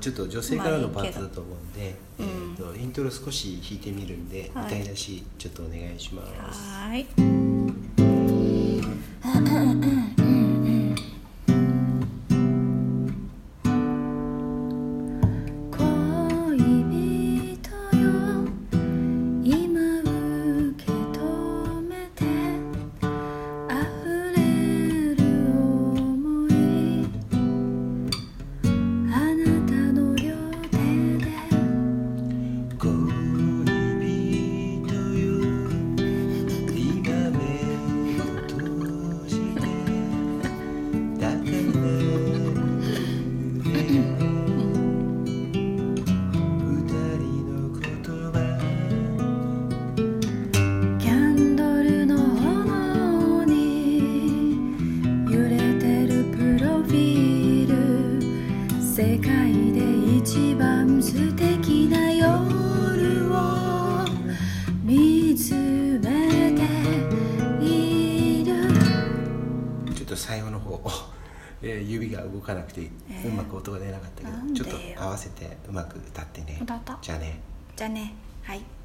ちょっと女性からのパーツだと思うんで、イントロ少し弾いてみるんで、 はい、 歌い出しちょっとお願いします。 はい。世界で一番素敵な夜を見つめている。 ちょっと最後の方指が動かなくてうまく音が出なかったけど、ちょっと合わせてうまく歌ってね。 歌った。 じゃあね。 じゃあね。はい。